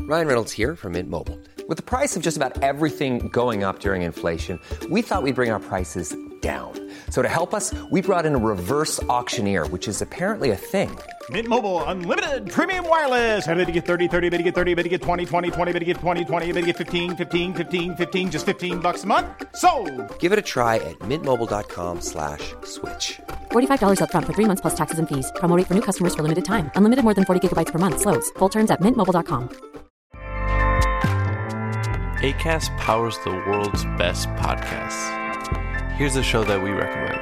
Ryan Reynolds here from Mint Mobile. With the price of just about everything going up during inflation, we thought we'd bring our prices down. So to help us, we brought in a reverse auctioneer, which is apparently a thing. Mint Mobile Unlimited Premium Wireless. How to get 30, 30, bit to get 30, bit to get 20, 20, 20, bit to get 20, 20, bit to get 15, 15, 15, 15, just $15 a month? Sold! Give it a try at mintmobile.com/switch. $45 up front for 3 months plus taxes and fees. Promo rate for new customers for limited time. Unlimited more than 40 gigabytes per month. Slows full terms at mintmobile.com. Acast powers the world's best podcasts. Here's a show that we recommend.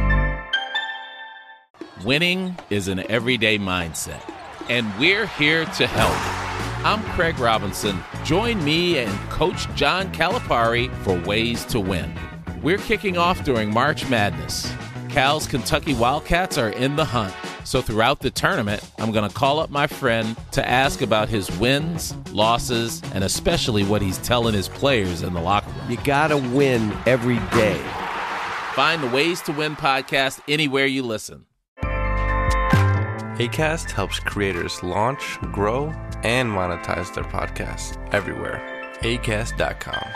Winning is an everyday mindset, and we're here to help. I'm Craig Robinson. Join me and Coach John Calipari for Ways to Win. We're kicking off during March Madness. Cal's Kentucky Wildcats are in the hunt. So throughout the tournament, I'm going to call up my friend to ask about his wins, losses, and especially what he's telling his players in the locker room. You got to win every day. Find the Ways to Win podcast anywhere you listen. Acast helps creators launch, grow, and monetize their podcasts everywhere. Acast.com.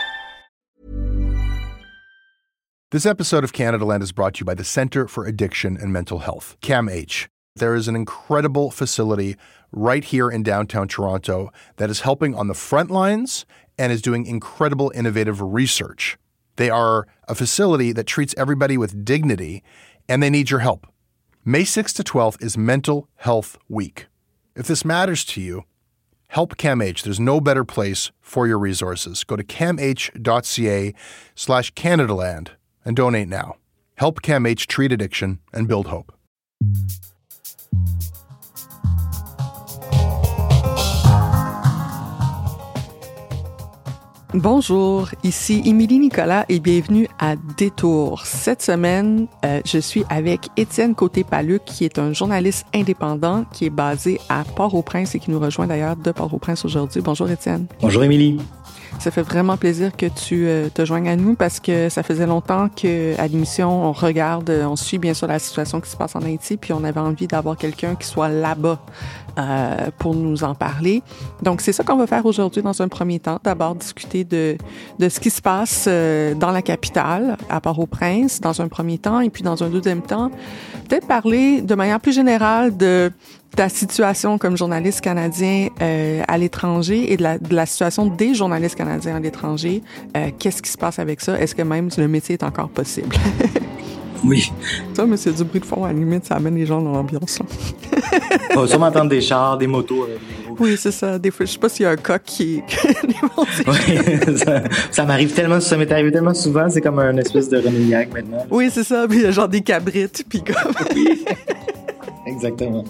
This episode of Canadaland is brought to you by the Centre for Addiction and Mental Health, CAMH. There is an incredible facility right here in downtown Toronto that is helping on the front lines and is doing incredible innovative research. They are a facility that treats everybody with dignity, and they need your help. May 6th to 12th is Mental Health Week. If this matters to you, help CAMH. There's no better place for your resources. Go to camh.ca/Canadaland and donate now. Help CAMH treat addiction and build hope. Bonjour, ici Émilie Nicolas et bienvenue à Détour. Cette semaine, je suis avec Étienne Côté-Paluc, qui est un journaliste indépendant qui est basé à Port-au-Prince et qui nous rejoint d'ailleurs de Port-au-Prince aujourd'hui. Bonjour Étienne. Bonjour Émilie. Ça fait vraiment plaisir que tu te joignes à nous parce que ça faisait longtemps qu'à l'émission, on regarde, on suit bien sûr la situation qui se passe en Haïti, puis on avait envie d'avoir quelqu'un qui soit là-bas pour nous en parler. Donc, c'est ça qu'on va faire aujourd'hui dans un premier temps. D'abord, discuter de ce qui se passe dans la capitale, à Port-au-Prince, dans un premier temps, et puis dans un deuxième temps, peut-être parler de manière plus générale de ta situation comme journaliste canadien à l'étranger et de la situation des journalistes canadiens à l'étranger. Qu'est-ce qui se passe avec ça? Est-ce que même le métier est encore possible? Oui. Ça, mais c'est du bruit de fond, à la limite, ça amène les gens dans l'ambiance. On va sûrement entendre des chars, des motos. Oui, c'est ça. Des fois, je sais pas s'il y a un coq qui... Oui, ça m'arrive tellement, ça m'est arrivé tellement souvent, c'est comme un espèce de running gag maintenant. Oui, c'est ça. Puis il y a genre des cabrites, puis comme... Oui, exactement.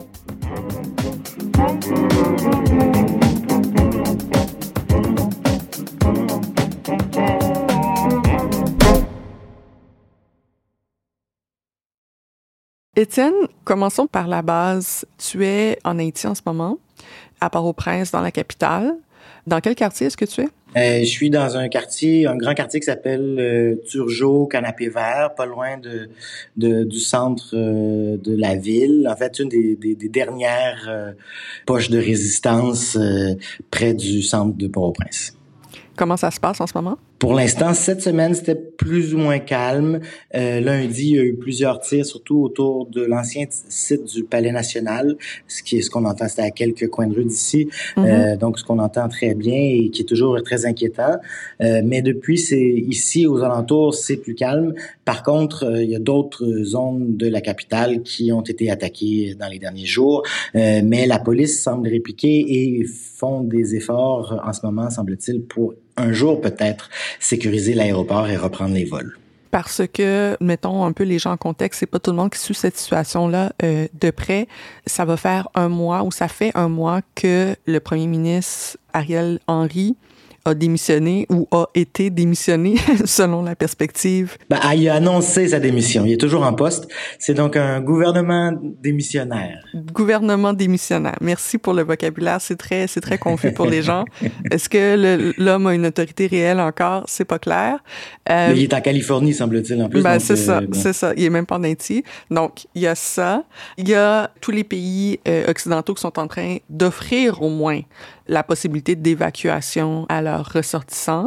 Étienne, commençons par la base. Tu es en Haïti en ce moment, à Port-au-Prince, dans la capitale. Dans quel quartier est-ce que tu es? Je suis dans un grand quartier qui s'appelle Turgeau, Canapé Vert, pas loin du centre de la ville. En fait, une des dernières poches de résistance près du centre de Port-au-Prince. Comment ça se passe en ce moment? Pour l'instant, cette semaine, c'était plus ou moins calme. Lundi, il y a eu plusieurs tirs, surtout autour de l'ancien site du Palais National, ce qu'on entend, c'était à quelques coins de rue d'ici. Mm-hmm. Donc, ce qu'on entend très bien et qui est toujours très inquiétant. Mais depuis, c'est ici, aux alentours, c'est plus calme. Par contre, il y a d'autres zones de la capitale qui ont été attaquées dans les derniers jours. Mais la police semble répliquer et font des efforts en ce moment, semble-t-il, pour un jour peut-être sécuriser l'aéroport et reprendre les vols. Parce que, mettons un peu les gens en contexte, c'est pas tout le monde qui suit cette situation-là de près. Ça va faire un mois, ou ça fait un mois que le premier ministre Ariel Henry a démissionné ou a été démissionné selon la perspective. Il a annoncé sa démission. Il est toujours en poste. C'est donc un gouvernement démissionnaire. Gouvernement démissionnaire. Merci pour le vocabulaire. C'est très confus pour les gens. Est-ce que l'homme a une autorité réelle encore? C'est pas clair. Mais il est en Californie, semble-t-il, en plus. C'est ça. Il est même pas en Haïti. Donc, il y a ça. Il y a tous les pays occidentaux qui sont en train d'offrir au moins la possibilité d'évacuation à leurs ressortissants.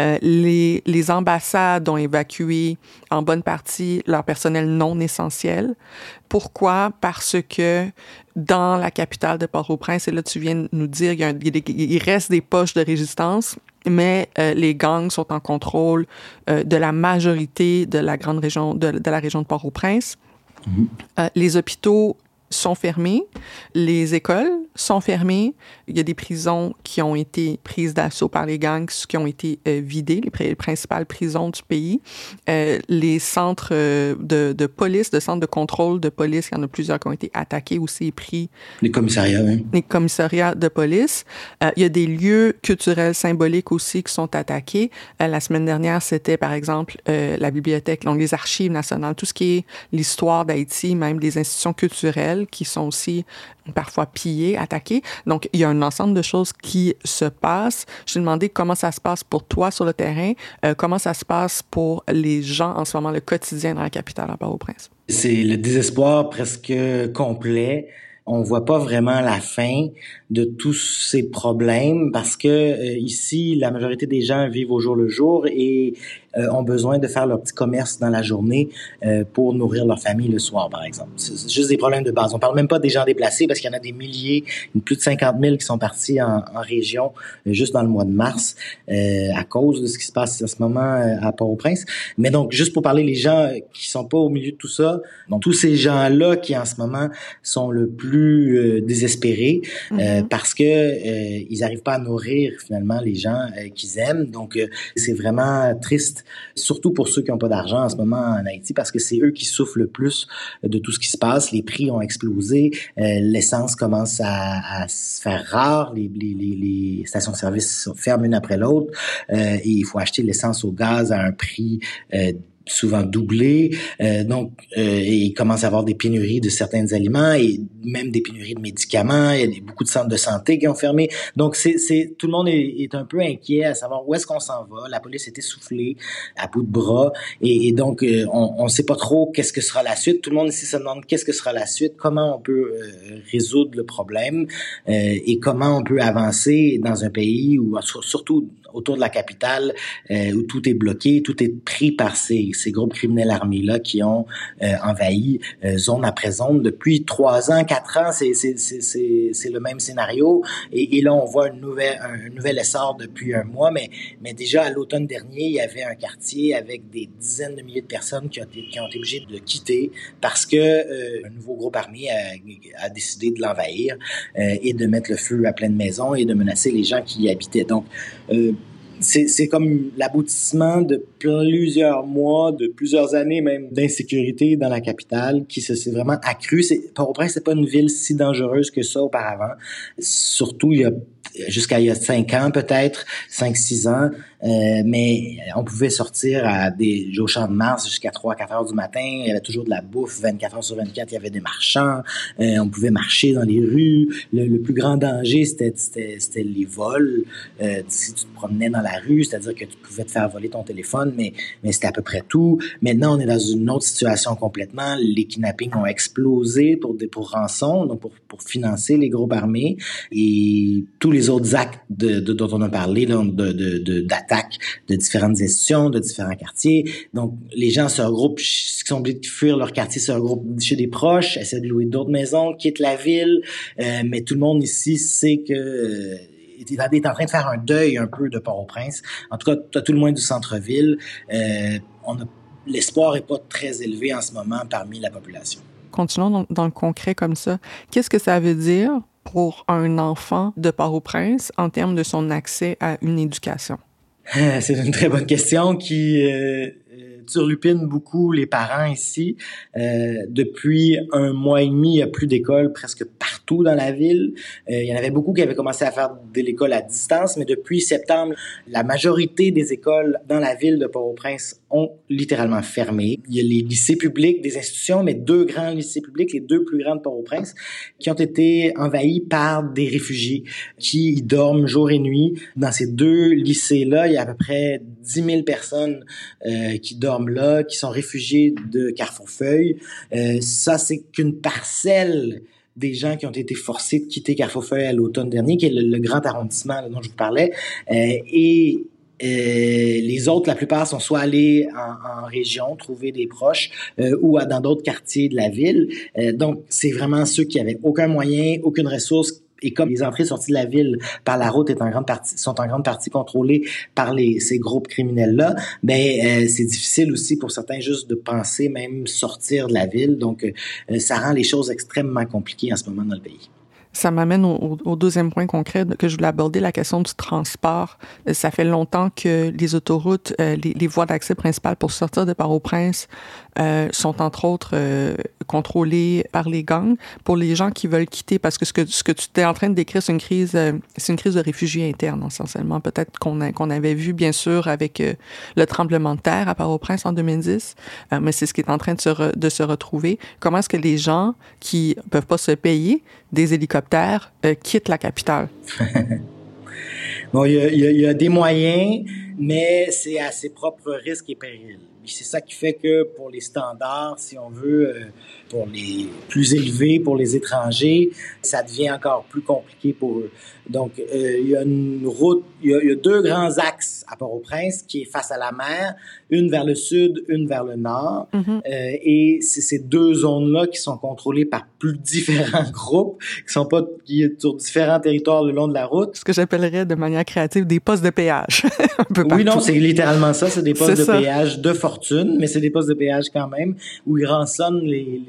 Les ambassades ont évacué en bonne partie leur personnel non essentiel. Pourquoi? Parce que dans la capitale de Port-au-Prince, et là tu viens de nous dire il reste des poches de résistance, mais les gangs sont en contrôle de la majorité de la grande région, de la région de Port-au-Prince. Les hôpitaux sont fermés, les écoles sont fermées, il y a des prisons qui ont été prises d'assaut par les gangs, qui ont été vidées, les principales prisons du pays. Les centres de police, de centres de contrôle de police, il y en a plusieurs qui ont été attaqués aussi et pris. Les commissariats, oui. Les commissariats de police. Il y a des lieux culturels symboliques aussi qui sont attaqués. La semaine dernière, c'était par exemple la bibliothèque, donc les archives nationales, tout ce qui est l'histoire d'Haïti, même des institutions culturelles qui sont aussi parfois pillées, attaquées. Donc, il y a un ensemble de choses qui se passent. Je t'ai demandé comment ça se passe pour toi sur le terrain, comment ça se passe pour les gens en ce moment, le quotidien dans la capitale à Port-au-Prince. C'est le désespoir presque complet. On voit pas vraiment la fin de tous ces problèmes parce que ici, la majorité des gens vivent au jour le jour et ont besoin de faire leur petit commerce dans la journée pour nourrir leur famille le soir, par exemple. C'est juste des problèmes de base. On parle même pas des gens déplacés parce qu'il y en a des milliers, plus de 50 000 qui sont partis en région juste dans le mois de mars à cause de ce qui se passe en ce moment à Port-au-Prince. Mais donc, juste pour parler les gens qui sont pas au milieu de tout ça, donc tous ces gens-là qui en ce moment sont le plus désespérés parce que ils arrivent pas à nourrir finalement les gens qu'ils aiment. Donc, c'est vraiment triste. Surtout pour ceux qui n'ont pas d'argent en ce moment en Haïti, parce que c'est eux qui souffrent le plus de tout ce qui se passe. Les prix ont explosé, l'essence commence à se faire rare, les stations-service ferment une après l'autre, et il faut acheter l'essence au gaz à un prix souvent doublé, donc et il commence à avoir des pénuries de certains aliments et même des pénuries de médicaments. Il y a beaucoup de centres de santé qui ont fermé. Donc c'est tout le monde est un peu inquiet à savoir où est-ce qu'on s'en va. La police est essoufflée, à bout de bras, et donc on sait pas trop qu'est-ce que sera la suite. Tout le monde ici se demande qu'est-ce que sera la suite, comment on peut résoudre le problème et comment on peut avancer dans un pays où surtout autour de la capitale où tout est bloqué, tout est pris par ces groupes criminels armés-là qui ont envahi zone après zone depuis 3 ans, 4 ans. C'est le même scénario. Et là, on voit un nouvel essor depuis un mois. Mais déjà, à l'automne dernier, il y avait un quartier avec des dizaines de milliers de personnes qui ont été obligées de le quitter parce que un nouveau groupe armé a décidé de l'envahir et de mettre le feu à pleine maison et de menacer les gens qui y habitaient. Donc, c'est comme l'aboutissement de plusieurs mois, de plusieurs années même d'insécurité dans la capitale qui s'est vraiment accrue. Port-au-Prince, c'est pas une ville si dangereuse que ça auparavant. Surtout jusqu'à il y a 5 ans peut-être, 5-6 ans, mais on pouvait sortir au Champ de Mars jusqu'à 3-4 heures du matin, il y avait toujours de la bouffe, 24 heures sur 24, il y avait des marchands, on pouvait marcher dans les rues. Le plus grand danger, c'était les vols. Si tu te promenais dans la rue, c'est-à-dire que tu pouvais te faire voler ton téléphone, mais c'était à peu près tout. Maintenant, on est dans une autre situation complètement. Les kidnappings ont explosé pour rançon, donc pour financer les groupes armés, et tous les autres actes dont on a parlé, là, d'attaques de différentes institutions, de différents quartiers. Donc, les gens se regroupent, qui sont obligés de fuir leur quartier, se regroupent chez des proches, essaient de louer d'autres maisons, quittent la ville, mais tout le monde ici sait que est en train de faire un deuil un peu de Port-au-Prince. En tout cas, tout le moins du centre-ville. L'espoir est pas très élevé en ce moment parmi la population. Continuons dans le concret comme ça. Qu'est-ce que ça veut dire pour un enfant de Port-au-Prince en termes de son accès à une éducation? C'est une très bonne question qui turlupine beaucoup les parents ici. Depuis 1 mois et demi, il n'y a plus d'école presque partout dans la ville. Il y en avait beaucoup qui avaient commencé à faire de l'école à distance, mais depuis septembre, la majorité des écoles dans la ville de Port-au-Prince ont littéralement fermé. Il y a les lycées publics, des institutions, mais 2 grands lycées publics, les 2 plus grands de Port-au-Prince, qui ont été envahis par des réfugiés qui y dorment jour et nuit. Dans ces 2 lycées-là, il y a à peu près 10 000 personnes qui dorment là, qui sont réfugiés de Carrefour-Feuille. Ça, c'est qu'une parcelle des gens qui ont été forcés de quitter Carrefour-Feuille à l'automne dernier, qui est le grand arrondissement là, dont je vous parlais, et les autres, la plupart, sont soit allés en région, trouver des proches, ou dans d'autres quartiers de la ville. Donc, c'est vraiment ceux qui avaient aucun moyen, aucune ressource. Et comme les entrées et sorties de la ville par la route sont en grande partie contrôlées par ces groupes criminels-là, c'est difficile aussi pour certains juste de penser même sortir de la ville. Donc, ça rend les choses extrêmement compliquées en ce moment dans le pays. Ça m'amène au deuxième point concret que je voulais aborder, la question du transport. Ça fait longtemps que les autoroutes, les voies d'accès principales pour sortir de Port-au-Prince sont entre autres contrôlées par les gangs. Pour les gens qui veulent quitter, parce que ce que tu es en train de décrire, c'est une crise de réfugiés internes essentiellement. Peut-être qu'on avait vu bien sûr avec le tremblement de terre à Port-au-Prince en 2010, mais c'est ce qui est en train de se retrouver. Comment est-ce que les gens qui peuvent pas se payer des hélicoptères quittent la capitale? Bon, il y a des moyens, mais c'est à ses propres risques et périls. C'est ça qui fait que pour les standards, si on veut, pour les plus élevés, pour les étrangers, ça devient encore plus compliqué pour eux. Donc, il y a une route, il y a deux grands axes à Port-au-Prince qui est face à la mer, une vers le sud, une vers le nord. Mm-hmm. Et c'est ces deux zones-là qui sont contrôlées par plus différents groupes, qui sont sur différents territoires le long de la route. Ce que j'appellerais de manière créative des postes de péage. Un peu partout. Oui, non, c'est littéralement ça, c'est des postes de péage de fortune, mais c'est des postes de péage quand même, où ils rançonnent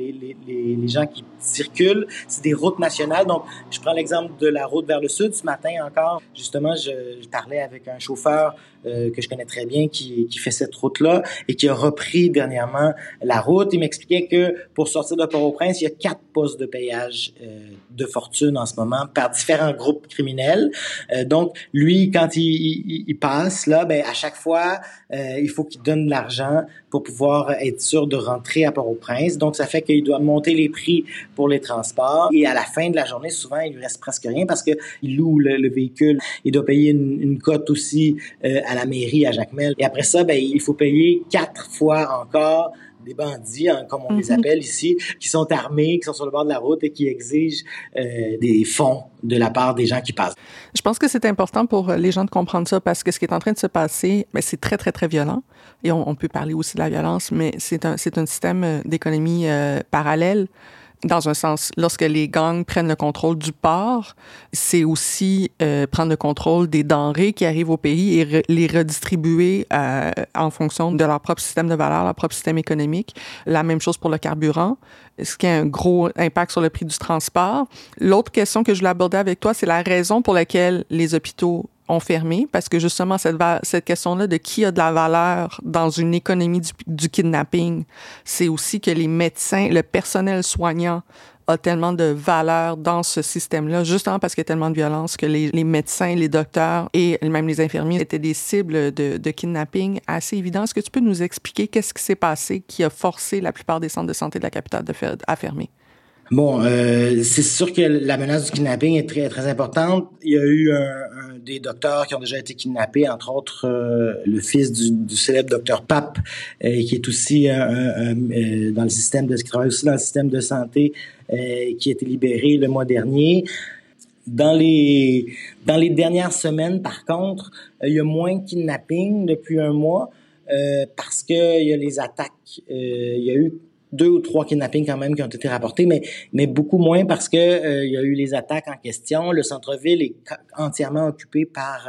les gens qui circulent. C'est des routes nationales. Donc, je prends l'exemple de la route vers le sud. Ce matin encore, justement, je parlais avec un chauffeur que je connais très bien qui fait cette route-là et qui a repris dernièrement la route. Il m'expliquait que pour sortir de Port-au-Prince, il y a 4 postes de péage de fortune en ce moment par différents groupes criminels. Donc, lui, quand il passe, là, à chaque fois, il faut qu'il donne de l'argent pour pouvoir être sûr de rentrer à Port-au-Prince. Donc, ça fait qu'il doit monter les prix pour les transports. Et à la fin de la journée, souvent, il lui reste presque rien parce que il loue le véhicule. Il doit payer une cote aussi à la mairie à Jacmel. Et après ça, il faut payer 4 fois encore des bandits, comme on les appelle ici, qui sont armés, qui sont sur le bord de la route et qui exigent des fonds de la part des gens qui passent. Je pense que c'est important pour les gens de comprendre ça parce que ce qui est en train de se passer, c'est très, très, très violent. Et on peut parler aussi de la violence, mais c'est un système d'économie parallèle. Dans un sens, lorsque les gangs prennent le contrôle du port, c'est aussi prendre le contrôle des denrées qui arrivent au pays et les redistribuer en fonction de leur propre système de valeur, leur propre système économique. La même chose pour le carburant, ce qui a un gros impact sur le prix du transport. L'autre question que je voulais aborder avec toi, c'est la raison pour laquelle les hôpitaux ont fermé, parce que justement, cette question-là de qui a de la valeur dans une économie du kidnapping, c'est aussi que les médecins, le personnel soignant a tellement de valeur dans ce système-là, justement parce qu'il y a tellement de violence que les médecins, les docteurs et même les infirmiers étaient des cibles de kidnapping assez évidents. Est-ce que tu peux nous expliquer qu'est-ce qui s'est passé qui a forcé la plupart des centres de santé de la capitale à fermer? Bon, c'est sûr que la menace du kidnapping est très, très importante. Il y a eu des docteurs qui ont déjà été kidnappés, entre autres le fils du célèbre docteur Pape, qui est aussi dans le système qui travaille aussi dans le système de santé, qui a été libéré le mois dernier. Dans les dernières semaines, par contre, il y a moins de kidnapping depuis un mois parce que il y a les attaques. Il y a eu 2 ou 3 kidnappings quand même qui ont été rapportés, mais beaucoup moins parce que il y a eu les attaques en question. Le centre-ville est entièrement occupé par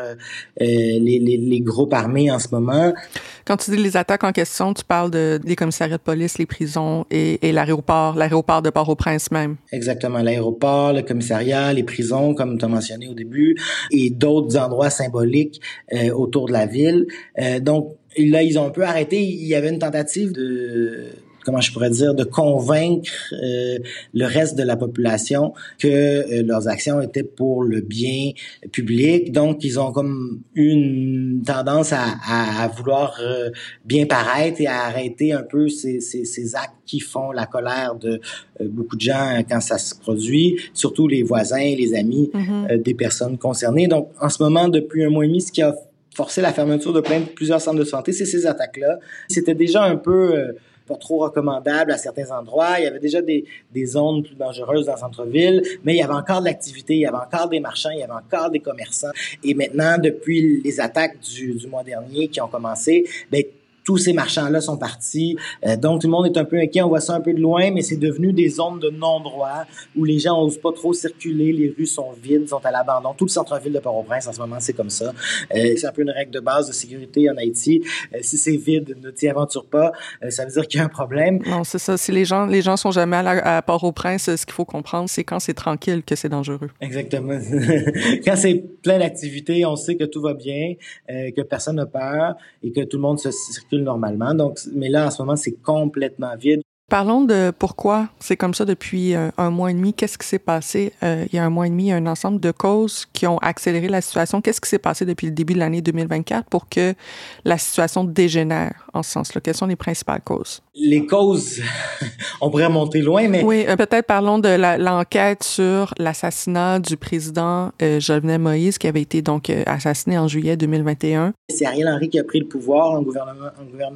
les groupes armés en ce moment. Quand tu dis les attaques en question, tu parles des commissariats de police, les prisons et l'aéroport de Port-au-Prince même. Exactement, l'aéroport, le commissariat, les prisons, comme tu as mentionné au début, et d'autres endroits symboliques autour de la ville. Donc là, ils ont un peu arrêté. Il y avait une tentative de convaincre le reste de la population que leurs actions étaient pour le bien public. Donc, ils ont comme une tendance à vouloir bien paraître et à arrêter un peu ces actes qui font la colère de beaucoup de gens quand ça se produit, surtout les voisins, les amis des personnes concernées. Donc, en ce moment, depuis un mois et demi, ce qui a forcé la fermeture de plusieurs centres de santé, c'est ces attaques-là. C'était déjà un peu pas trop recommandables à certains endroits. Il y avait déjà des zones plus dangereuses dans le centre-ville, mais il y avait encore de l'activité, il y avait encore des marchands, il y avait encore des commerçants. Et maintenant, depuis les attaques du mois dernier qui ont commencé, tous ces marchands-là sont partis. Donc, tout le monde est un peu inquiet. On voit ça un peu de loin, mais c'est devenu des zones de non-droit où les gens n'osent pas trop circuler. Les rues sont vides, sont à l'abandon. Tout le centre-ville de Port-au-Prince, en ce moment, c'est comme ça. C'est un peu une règle de base de sécurité en Haïti. Si c'est vide, ne t'y aventure pas. Ça veut dire qu'il y a un problème. Non, c'est ça. Si les gens sont jamais à Port-au-Prince, ce qu'il faut comprendre, c'est quand c'est tranquille que c'est dangereux. Exactement. Quand c'est plein d'activités, on sait que tout va bien, que personne n'a peur et que tout le monde se circule normalement. Donc, mais là, en ce moment, c'est complètement vide. Parlons de pourquoi c'est comme ça depuis un mois et demi. Qu'est-ce qui s'est passé il y a un mois et demi? Il y a un ensemble de causes qui ont accéléré la situation. Qu'est-ce qui s'est passé depuis le début de l'année 2024 pour que la situation dégénère en ce sens-là? Quelles sont les principales causes? Les causes, on pourrait monter loin, mais... Oui, peut-être parlons de l'enquête sur l'assassinat du président Jovenel Moïse, qui avait été donc assassiné en juillet 2021. C'est Ariel Henry qui a pris le pouvoir, un gouvernement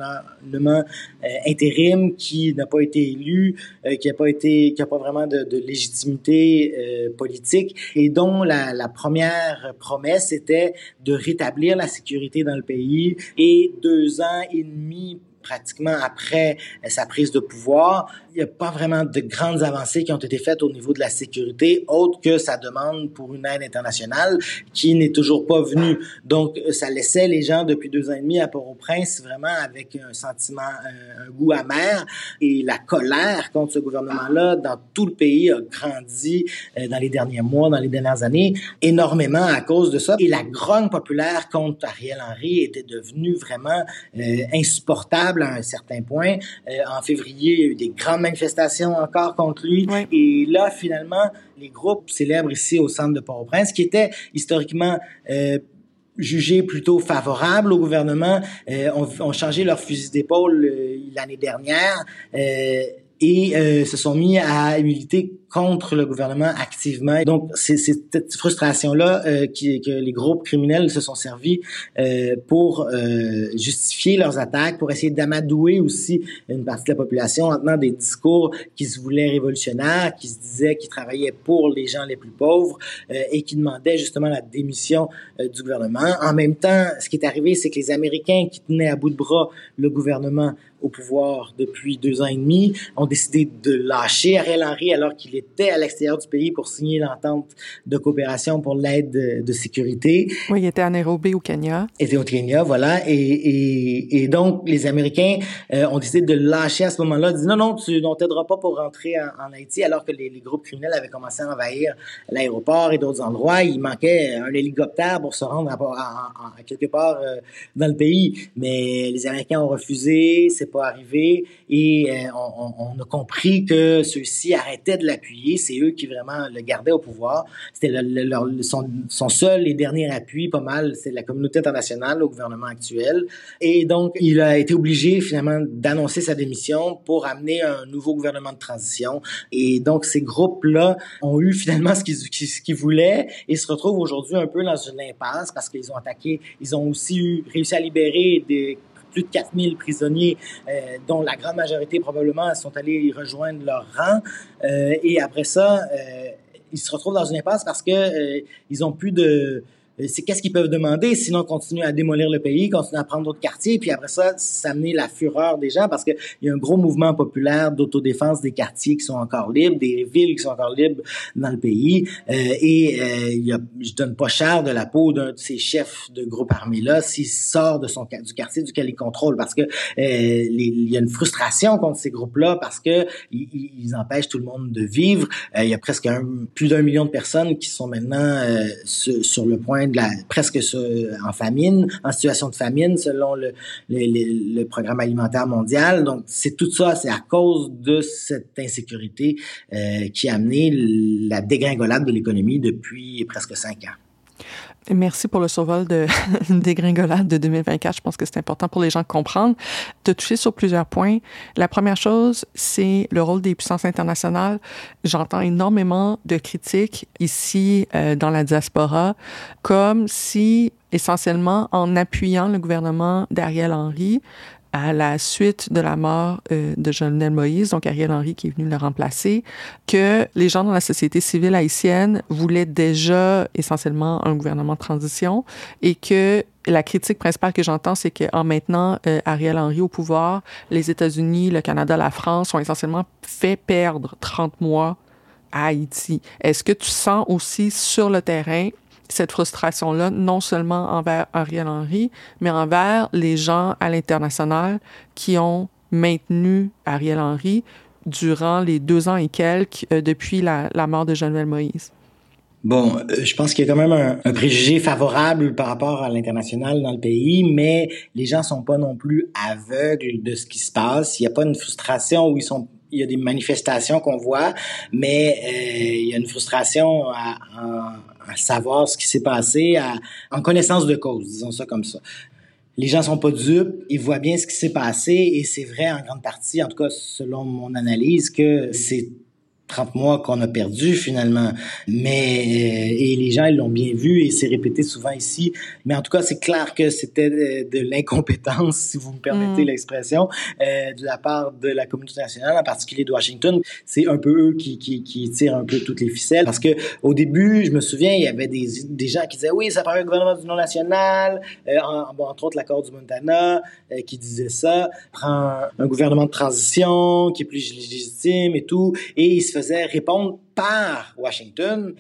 intérim qui n'a pas été élu, qui a pas vraiment de légitimité politique et dont la première promesse était de rétablir la sécurité dans le pays. Et 2 ans et demi pratiquement après sa prise de pouvoir, il n'y a pas vraiment de grandes avancées qui ont été faites au niveau de la sécurité, autre que sa demande pour une aide internationale qui n'est toujours pas venue. Donc, ça laissait les gens depuis 2 ans et demi à Port-au-Prince vraiment avec un sentiment, un goût amer. Et la colère contre ce gouvernement-là dans tout le pays a grandi dans les derniers mois, dans les dernières années, énormément à cause de ça. Et la grogne populaire contre Ariel Henry était devenue vraiment insupportable à un certain point. En février, il y a eu des grandes manifestations encore contre lui. Oui. Et là, finalement, les groupes célèbres ici au centre de Port-au-Prince, qui étaient historiquement jugés plutôt favorables au gouvernement, ont changé leur fusil d'épaule l'année dernière et se sont mis à militer contre le gouvernement activement. Donc, c'est cette frustration-là que les groupes criminels se sont servis pour justifier leurs attaques, pour essayer d'amadouer aussi une partie de la population en tenant des discours qui se voulaient révolutionnaires, qui se disaient qu'ils travaillaient pour les gens les plus pauvres et qui demandaient justement la démission du gouvernement. En même temps, ce qui est arrivé, c'est que les Américains qui tenaient à bout de bras le gouvernement au pouvoir depuis 2 ans et demi ont décidé de lâcher Ariel Henry alors qu'il était à l'extérieur du pays pour signer l'entente de coopération pour l'aide de sécurité. Oui, il était à Nairobi au Kenya. Il était au Kenya, voilà. Et donc, les Américains ont décidé de lâcher à ce moment-là, dit non, on t'aidera pas pour rentrer en Haïti, alors que les groupes criminels avaient commencé à envahir l'aéroport et d'autres endroits. Il manquait un hélicoptère pour se rendre à quelque part dans le pays. Mais les Américains ont refusé, c'est pas arrivé, et on a compris que ceux-ci arrêtaient de l'appuyer. C'est eux qui vraiment le gardaient au pouvoir. C'était son seul et dernier appui, pas mal, c'est la communauté internationale au gouvernement actuel. Et donc, il a été obligé finalement d'annoncer sa démission pour amener un nouveau gouvernement de transition. Et donc, ces groupes-là ont eu finalement ce qu'ils voulaient et se retrouvent aujourd'hui un peu dans une impasse parce qu'ils ont aussi réussi à libérer plus de 4000 prisonniers, dont la grande majorité probablement sont allés rejoindre leur rang. Et après ça, ils se retrouvent dans une impasse parce que ils ont plus de... qu'est-ce qu'ils peuvent demander, sinon continuer à démolir le pays, continuer à prendre d'autres quartiers, puis après ça amener la fureur des gens, parce que il y a un gros mouvement populaire d'autodéfense des quartiers qui sont encore libres, des villes qui sont encore libres dans le pays, je donne pas cher de la peau d'un de ces chefs de groupe armé-là s'il sort du quartier duquel il contrôle, parce que il y a une frustration contre ces groupes-là, parce que ils empêchent tout le monde de vivre. Il y a presque plus d'1 million de personnes qui sont maintenant sur le point presque en famine, en situation de famine, selon le programme alimentaire mondial. Donc, c'est tout ça, c'est à cause de cette insécurité qui a amené la dégringolade de l'économie depuis presque 5 ans. Merci pour le survol de dégringolade de 2024. Je pense que c'est important pour les gens de comprendre. De toucher sur plusieurs points. La première chose, c'est le rôle des puissances internationales. J'entends énormément de critiques ici dans la diaspora, comme si, essentiellement, en appuyant le gouvernement d'Ariel Henry, à la suite de la mort de Jovenel Moïse, donc Ariel Henry qui est venu le remplacer, que les gens dans la société civile haïtienne voulaient déjà essentiellement un gouvernement de transition et que la critique principale que j'entends, c'est qu'en maintenant Ariel Henry au pouvoir, les États-Unis, le Canada, la France ont essentiellement fait perdre 30 mois à Haïti. Est-ce que tu sens aussi sur le terrain cette frustration-là, non seulement envers Ariel Henry, mais envers les gens à l'international qui ont maintenu Ariel Henry durant les 2 ans et quelques depuis la mort de Jovenel Moïse? Bon, je pense qu'il y a quand même un préjugé favorable par rapport à l'international dans le pays, mais les gens sont pas non plus aveugles de ce qui se passe. Il y a pas une frustration où il y a des manifestations qu'on voit, mais il y a une frustration à savoir ce qui s'est passé, en connaissance de cause, disons ça comme ça. Les gens sont pas dupes, ils voient bien ce qui s'est passé et c'est vrai en grande partie, en tout cas selon mon analyse, que c'est 30 mois qu'on a perdu finalement, mais et les gens ils l'ont bien vu et c'est répété souvent ici, mais en tout cas c'est clair que c'était de l'incompétence, si vous me permettez l'expression, de la part de la communauté nationale, en particulier de Washington. C'est un peu eux qui tirent un peu toutes les ficelles, parce que au début, je me souviens, il y avait des gens qui disaient oui, ça prend un gouvernement d'union nationale, entre autres l'accord du Montana qui disait ça, prend un gouvernement de transition qui est plus légitime et tout, et il se faisait répondre par Washington,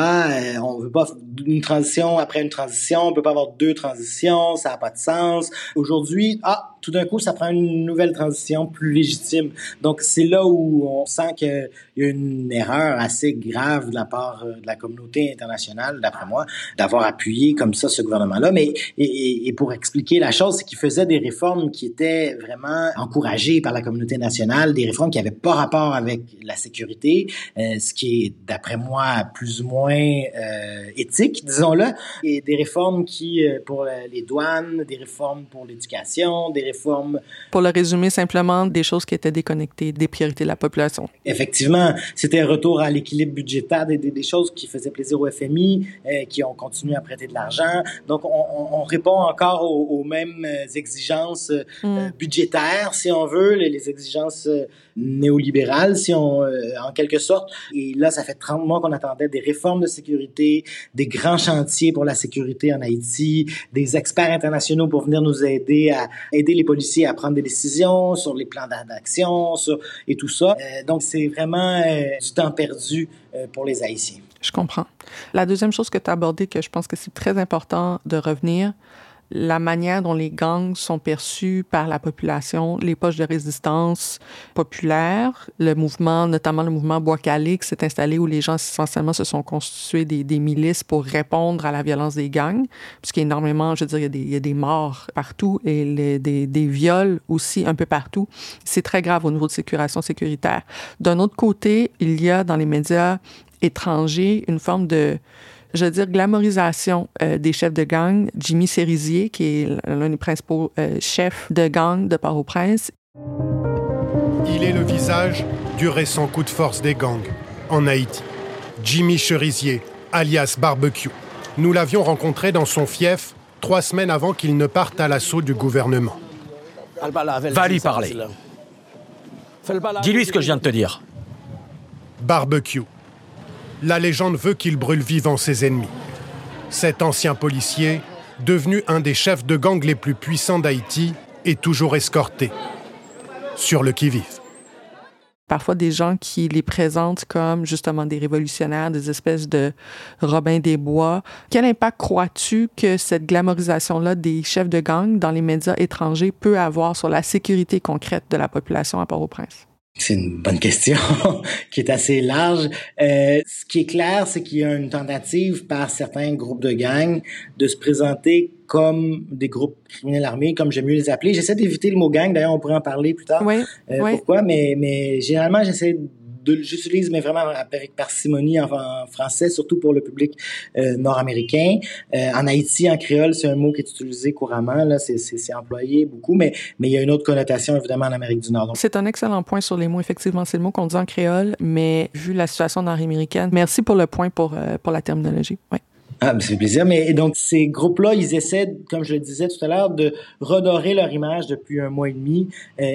on veut pas une transition après une transition, on peut pas avoir 2 transitions, ça a pas de sens. Aujourd'hui, tout d'un coup, ça prend une nouvelle transition plus légitime. Donc, c'est là où on sent qu'il y a une erreur assez grave de la part de la communauté internationale, d'après moi, d'avoir appuyé comme ça ce gouvernement-là. Mais, et pour expliquer la chose, c'est qu'il faisait des réformes qui étaient vraiment encouragées par la communauté nationale, des réformes qui n'avaient pas rapport avec la sécurité, ce qui est, d'après moi, plus ou moins éthique, disons-le, et des réformes qui, pour les douanes, des réformes pour l'éducation, des réformes... Pour le résumer simplement, des choses qui étaient déconnectées des priorités de la population. Effectivement, c'était un retour à l'équilibre budgétaire, des choses qui faisaient plaisir au FMI, qui ont continué à prêter de l'argent. Donc, on répond encore aux mêmes exigences budgétaires, si on veut, les exigences néolibérales, en quelque sorte. Et là, ça fait 30 mois qu'on attendait des réformes de sécurité, des grands chantiers pour la sécurité en Haïti, des experts internationaux pour venir nous aider à aider les policiers à prendre des décisions sur les plans d'action et tout ça. Donc, c'est vraiment du temps perdu pour les Haïtiens. Je comprends. La deuxième chose que tu as abordée, que je pense que c'est très important de revenir, la manière dont les gangs sont perçus par la population, les poches de résistance populaires, le mouvement, notamment le mouvement Bois-Calais qui s'est installé où les gens essentiellement se sont constitués des milices pour répondre à la violence des gangs, puisqu'il y a énormément, je veux dire, il y a des morts partout et des viols aussi un peu partout. C'est très grave au niveau de sécuritaire. D'un autre côté, il y a dans les médias étrangers une forme de, je veux dire, glamorisation des chefs de gang. Jimmy Cerisier, qui est l'un des principaux chefs de gang de Port-au-Prince. Il est le visage du récent coup de force des gangs en Haïti. Jimmy Cerisier, alias Barbecue. Nous l'avions rencontré dans son fief 3 semaines avant qu'il ne parte à l'assaut du gouvernement. Va lui parler. Dis-lui ce que je viens de te dire. Barbecue. La légende veut qu'il brûle vivant ses ennemis. Cet ancien policier, devenu un des chefs de gang les plus puissants d'Haïti, est toujours escorté. Sur le qui-vive. Parfois des gens qui les présentent comme justement des révolutionnaires, des espèces de Robin des Bois. Quel impact crois-tu que cette glamorisation-là des chefs de gang dans les médias étrangers peut avoir sur la sécurité concrète de la population à Port-au-Prince? C'est une bonne question qui est assez large. Ce qui est clair, c'est qu'il y a une tentative par certains groupes de gangs de se présenter comme des groupes criminels armés, comme j'aime mieux les appeler. J'essaie d'éviter le mot gang, d'ailleurs on pourrait en parler plus tard. Oui. Pourquoi, mais généralement j'utilise, mais vraiment avec parcimonie en français, surtout pour le public nord-américain. En Haïti, en créole, c'est un mot qui est utilisé couramment. Là, c'est employé beaucoup, mais il y a une autre connotation, évidemment, en Amérique du Nord. Donc, c'est un excellent point sur les mots. Effectivement, c'est le mot qu'on dit en créole, mais vu la situation nord-américaine, merci pour le point pour la terminologie. Oui. Ah, ça fait plaisir. Mais donc, ces groupes-là, ils essaient, comme je le disais tout à l'heure, de redorer leur image depuis 1 mois et demi.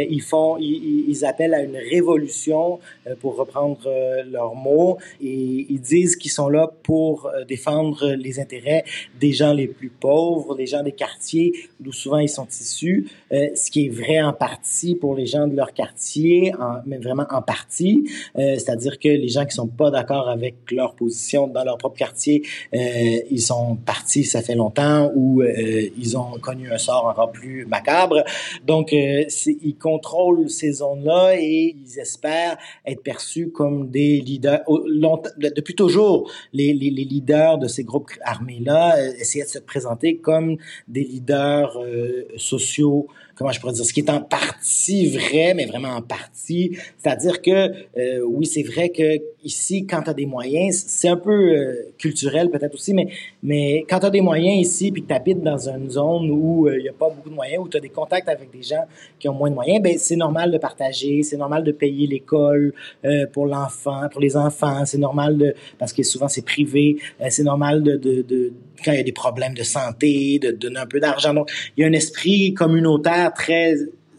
Ils appellent à une révolution, pour reprendre leurs mots, et ils disent qu'ils sont là pour défendre les intérêts des gens les plus pauvres, des gens des quartiers d'où souvent ils sont issus, ce qui est vrai en partie pour les gens de leur quartier, mais vraiment en partie. C'est-à-dire que les gens qui sont pas d'accord avec leur position dans leur propre quartier, ils sont partis, ça fait longtemps, ou ils ont connu un sort encore plus macabre. Donc, ils contrôlent ces zones-là et ils espèrent être perçus comme des leaders. Depuis toujours, les leaders de ces groupes armés-là essayaient de se présenter comme des leaders sociaux, comment je pourrais dire, ce qui est en partie vrai, mais vraiment en partie. C'est-à-dire que, oui, c'est vrai que ici, quand tu as des moyens, c'est un peu culturel peut-être aussi, mais quand tu as des moyens ici, puis que tu habites dans une zone où il n'y a pas beaucoup de moyens, où tu as des contacts avec des gens qui ont moins de moyens, ben c'est normal de partager, c'est normal de payer l'école pour les enfants, c'est normal parce que souvent c'est privé, c'est normal de quand il y a des problèmes de santé, de donner un peu d'argent. Donc, il y a un esprit communautaire très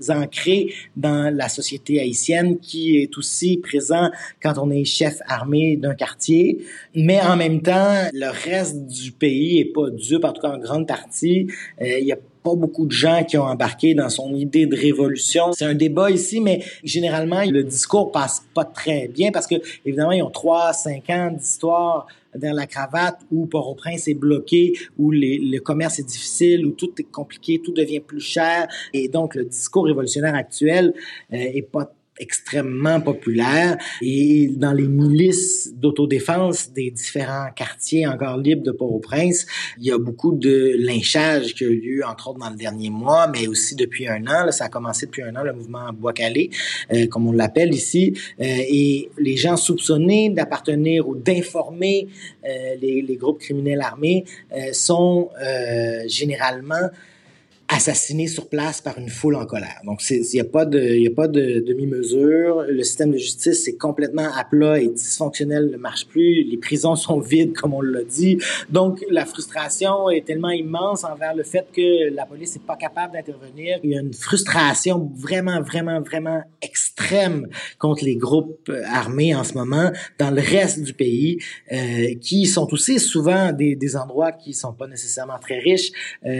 ancré dans la société haïtienne qui est aussi présent quand on est chef armé d'un quartier. Mais en même temps, le reste du pays est pas dupe, en tout cas en grande partie. Il y a pas beaucoup de gens qui ont embarqué dans son idée de révolution. C'est un débat ici, mais généralement, le discours passe pas très bien parce que, évidemment, ils ont 3-5 ans d'histoire dans la cravate où Port-au-Prince est bloqué, où le commerce est difficile, où tout est compliqué, tout devient plus cher. Et donc, le discours révolutionnaire actuel est pas extrêmement populaire, et dans les milices d'autodéfense des différents quartiers encore libres de Port-au-Prince, il y a beaucoup de lynchage qui a eu lieu, entre autres dans le dernier mois, mais aussi depuis 1 an. Là, ça a commencé depuis 1 an, le mouvement Bois-Calais, comme on l'appelle ici, et les gens soupçonnés d'appartenir ou d'informer les groupes criminels armés sont généralement assassinés sur place par une foule en colère. Donc, il y a pas de demi-mesure. Le système de justice est complètement à plat et dysfonctionnel, ne marche plus. Les prisons sont vides, comme on l'a dit. Donc, la frustration est tellement immense envers le fait que la police n'est pas capable d'intervenir. Il y a une frustration vraiment, vraiment, vraiment extrême contre les groupes armés en ce moment dans le reste du pays, qui sont aussi souvent des endroits qui sont pas nécessairement très riches,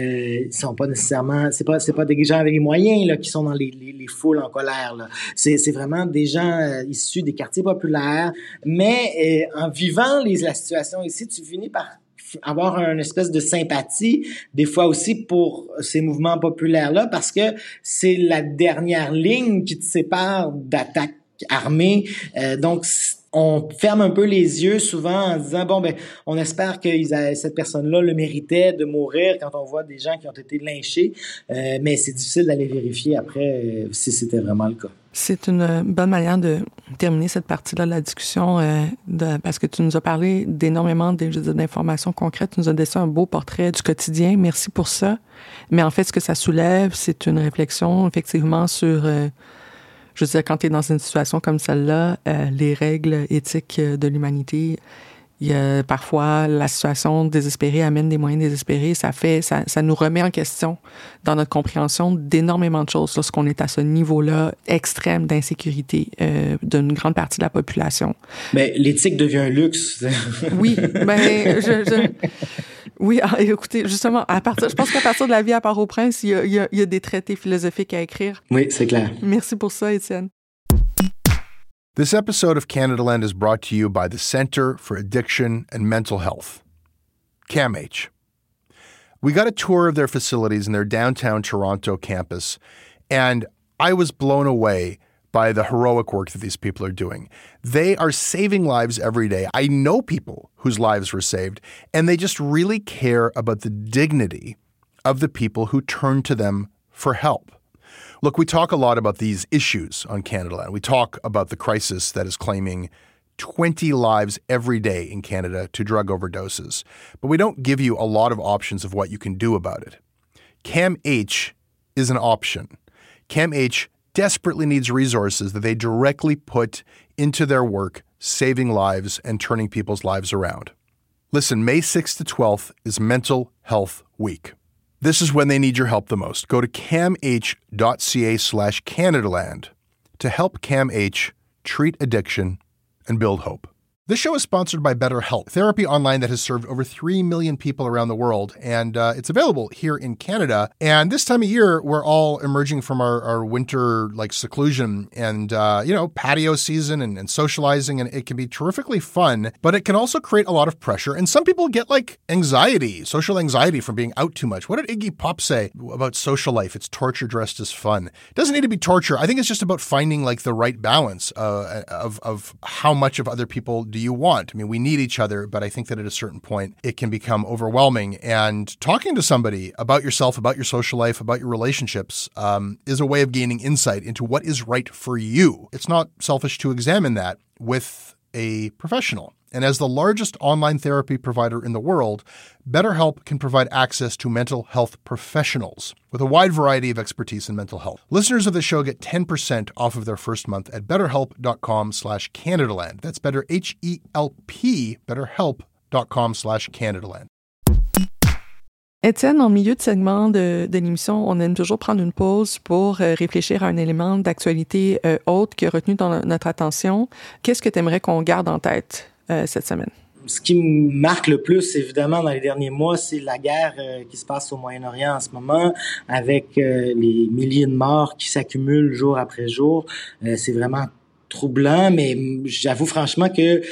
sont pas nécessairement, c'est pas des gens avec les moyens là qui sont dans les foules en colère là. C'est vraiment des gens issus des quartiers populaires, mais en vivant la situation ici, tu finis par avoir une espèce de sympathie des fois aussi pour ces mouvements populaires là, parce que c'est la dernière ligne qui te sépare d'attaques armées. Donc on ferme un peu les yeux souvent en disant bon ben on espère que cette personne-là le méritait de mourir quand on voit des gens qui ont été lynchés, mais c'est difficile d'aller vérifier après si c'était vraiment le cas. C'est une bonne manière de terminer cette partie-là de la discussion, parce que tu nous as parlé d'énormément d'informations concrètes, tu nous as dessiné un beau portrait du quotidien, merci pour ça. Mais en fait, ce que ça soulève, c'est une réflexion effectivement sur je veux dire, quand tu es dans une situation comme celle-là, les règles éthiques de l'humanité, il y a parfois la situation désespérée amène des moyens désespérés. Ça nous remet en question dans notre compréhension d'énormément de choses lorsqu'on est à ce niveau-là extrême d'insécurité d'une grande partie de la population. Mais l'éthique devient un luxe. Oui, ben oui, écoutez, justement, je pense qu'à partir de la vie à Port-au-Prince, il y a des traités philosophiques à écrire. Oui, c'est clair. Merci pour ça, Étienne. This episode of Canadaland is brought to you by the Centre for Addiction and Mental Health, CAMH. We got a tour of their facilities in their downtown Toronto campus, and I was blown away by the heroic work that these people are doing. They are saving lives every day. I know people whose lives were saved, and they just really care about the dignity of the people who turn to them for help. Look, we talk a lot about these issues on Canadaland. We talk about the crisis that is claiming 20 lives every day in Canada to drug overdoses. But we don't give you a lot of options of what you can do about it. CAMH is an option. CAMH desperately needs resources that they directly put into their work, saving lives and turning people's lives around. Listen, May 6th to 12th is Mental Health Week. This is when they need your help the most. Go to camh.ca/Canadaland to help CAMH treat addiction and build hope. This show is sponsored by BetterHelp, therapy online that has served over 3 million people around the world, and it's available here in Canada. And this time of year, we're all emerging from our winter seclusion and, patio season and socializing, and it can be terrifically fun, but it can also create a lot of pressure. And some people get anxiety, social anxiety from being out too much. What did Iggy Pop say about social life? It's torture dressed as fun. It doesn't need to be torture. I think it's just about finding the right balance of how much of other people do you want. I mean, we need each other, but I think that at a certain point, it can become overwhelming. And talking to somebody about yourself, about your social life, about your relationships is a way of gaining insight into what is right for you. It's not selfish to examine that with a professional. And as the largest online therapy provider in the world, BetterHelp can provide access to mental health professionals with a wide variety of expertise in mental health. Listeners of the show get 10% off of their first month at betterhelp.com/Canadaland. That's better, HELP, betterhelp.com/Canadaland. Étienne, en milieu de segment de l'émission, on aime toujours prendre une pause pour réfléchir à un élément d'actualité autre qui a retenu notre attention. Qu'est-ce que tu aimerais qu'on garde en tête cette semaine? Ce qui me marque le plus, évidemment, dans les derniers mois, c'est la guerre qui se passe au Moyen-Orient en ce moment, avec les milliers de morts qui s'accumulent jour après jour. C'est vraiment troublant, mais j'avoue franchement que